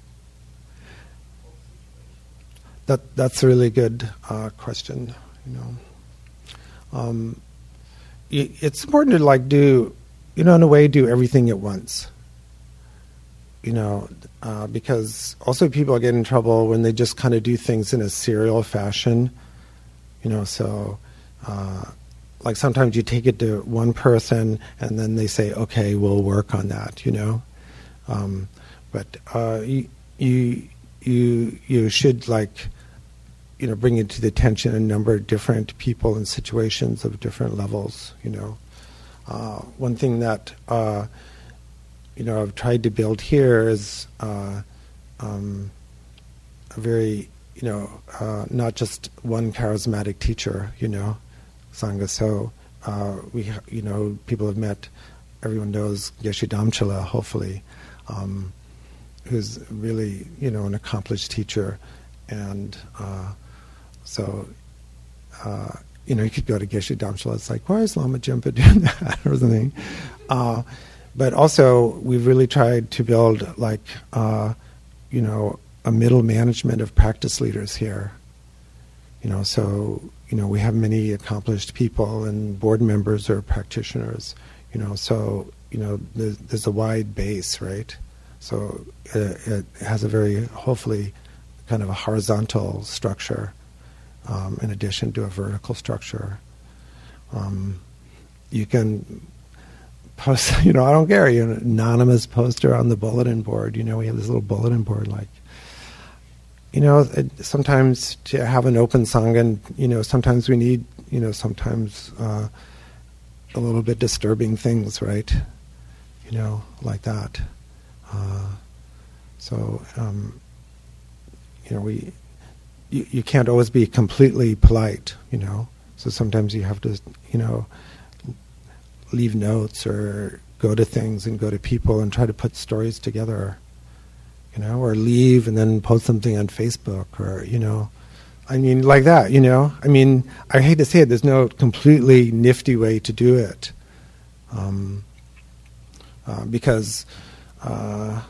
That that's a really good uh, question. You know. Um, it's important to like do, you know, in a way, do everything at once. You know, uh, because also people get in trouble when they just kind of do things in a serial fashion. You know, so uh, like sometimes you take it to one person and then they say, okay, we'll work on that. You know, um, but uh, you you you you should like. You know, bring it to the attention a number of different people and situations of different levels. You know, uh, one thing that uh, you know I've tried to build here is uh, um, a very you know uh, not just one charismatic teacher. You know, sangha. So uh, we you know people have met. Everyone knows Geshe Damchala, hopefully, um, who's really you know an accomplished teacher, and. Uh, So, uh, you know, you could go to Geshe Damchala. It's like, why is Lama Jimpa doing that or something? Uh, but also, we've really tried to build, like, uh, you know, a middle management of practice leaders here. You know, so, you know, we have many accomplished people and board members or practitioners. You know, so, you know, there's, there's a wide base, right? So it, it has a very, hopefully, kind of a horizontal structure. Um, in addition to a vertical structure. Um, you can post, you know, I don't care, you know, an anonymous poster on the bulletin board. You know, we have this little bulletin board, like, you know, it, sometimes to have an open sangha, and, you know, sometimes we need, you know, sometimes uh, a little bit disturbing things, right? You know, like that. Uh, so, um, you know, we you, you can't always be completely polite, you know. So sometimes you have to, you know, leave notes or go to things and go to people and try to put stories together, you know, or leave and then post something on Facebook or, you know, I mean, like that, you know. I mean, I hate to say it, there's no completely nifty way to do it. Um, uh, because, uh,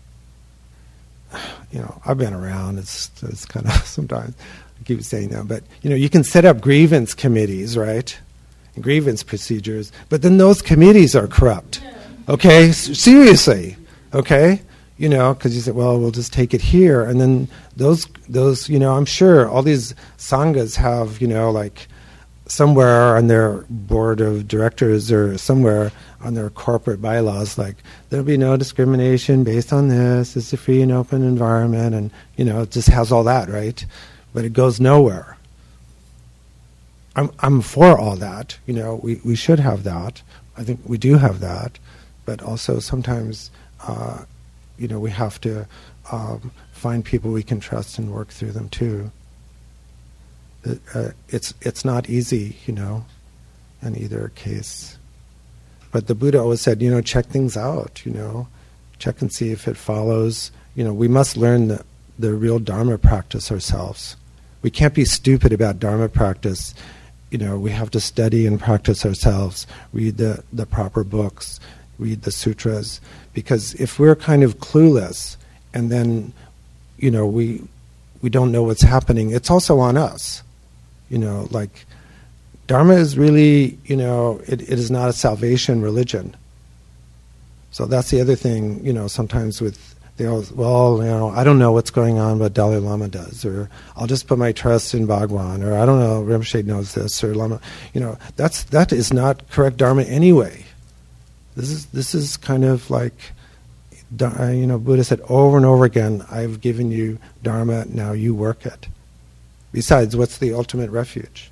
you know, I've been around, it's, it's kind of, sometimes I keep saying that, but, you know, you can set up grievance committees, right? And grievance procedures, but then those committees are corrupt. Okay? S- seriously. Okay? You know, because you say, well, we'll just take it here. And then those, those, you know, I'm sure all these sanghas have, you know, like somewhere on their board of directors or somewhere on their corporate bylaws, like, there'll be no discrimination based on this. It's a free and open environment. And, you know, it just has all that, right? But it goes nowhere. I'm, I'm for all that. You know, we, we should have that. I think we do have that. But also sometimes... Uh, you know, we have to um, find people we can trust and work through them too. It, uh, it's it's not easy, you know, in either case. But the Buddha always said, you know, check things out, you know, check and see if it follows. You know, we must learn the, the real Dharma practice ourselves. We can't be stupid about Dharma practice. You know, we have to study and practice ourselves, read the, the proper books, read the sutras. Because if we're kind of clueless and then, you know, we we don't know what's happening, it's also on us. You know, like, Dharma is really, you know, it, it is not a salvation religion. So that's the other thing, you know, sometimes with, they always, well, you know, I don't know what's going on, but Dalai Lama does, or I'll just put my trust in Bhagwan, or I don't know, Rinpoche knows this, or Lama, you know, that's that is not correct Dharma anyway. This is this is kind of like, you know, Buddha said over and over again, I've given you Dharma, now you work it. Besides, what's the ultimate refuge?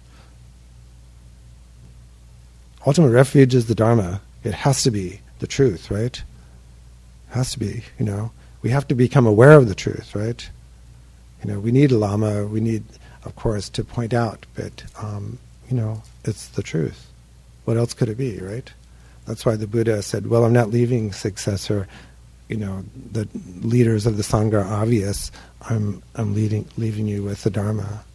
Ultimate refuge is the Dharma. It has to be the truth, right? It has to be, you know. We have to become aware of the truth, right? You know, we need a Lama, we need, of course, to point out, but, um, you know, it's the truth. What else could it be, right? That's why the Buddha said, well, I'm not leaving successor. You know, the leaders of the Sangha are obvious. I'm I'm leading, leaving you with the Dharma.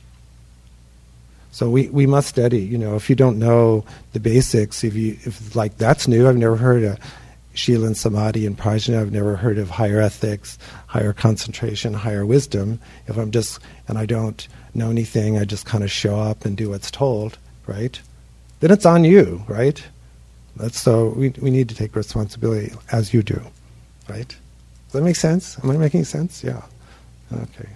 So we, we must study. You know, if you don't know the basics, if you if like that's new, I've never heard of Shila and Samadhi and Prajna. I've never heard of higher ethics, higher concentration, higher wisdom. If I'm just and I don't know anything, I just kind of show up and do what's told, right? Then it's on you, right? That's so we we need to take responsibility as you do, right? Does that make sense? Am I making sense? Yeah. Okay.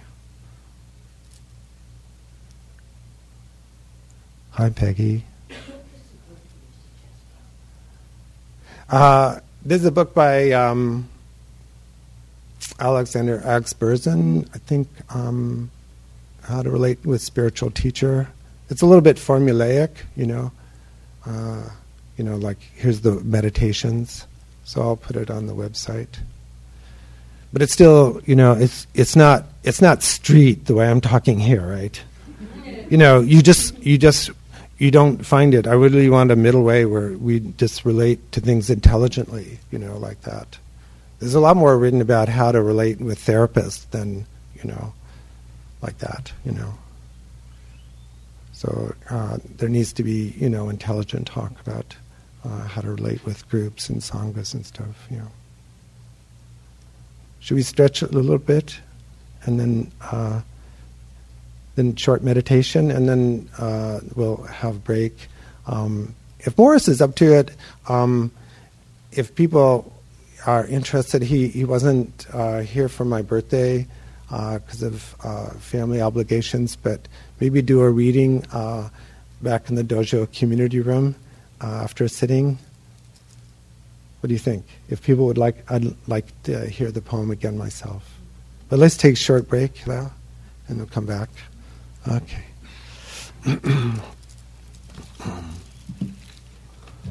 Hi, Peggy. Uh, there's a book by um, Alexander Axberzen, I think, um, How to Relate with Spiritual Teacher. It's a little bit formulaic, you know. Uh, you know, like, here's the meditations. So I'll put it on the website. But it's still, you know, it's it's not it's not street the way I'm talking here, right? You know, you just you just you don't find it. I really want a middle way where we just relate to things intelligently, you know, like that. There's a lot more written about how to relate with therapists than, you know, like that, you know. So uh, there needs to be, you know, intelligent talk about uh, how to relate with groups and sanghas and stuff, you know. Should we stretch a little bit, and then uh, then short meditation, and then uh, we'll have a break. Um, if Morris is up to it, um, if people are interested, he, he wasn't uh, here for my birthday because uh, of uh, family obligations, but maybe do a reading uh, back in the dojo community room uh, after a sitting. What do you think? If people would like, I'd like to hear the poem again myself. But let's take a short break now, and we'll come back. Okay.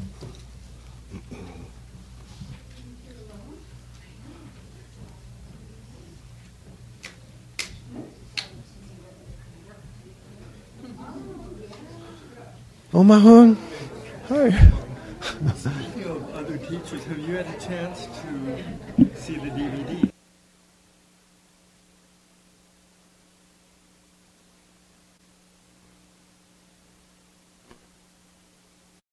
Oh, Mahon. Hi. Speaking of other teachers, have you had a chance to see the D V D?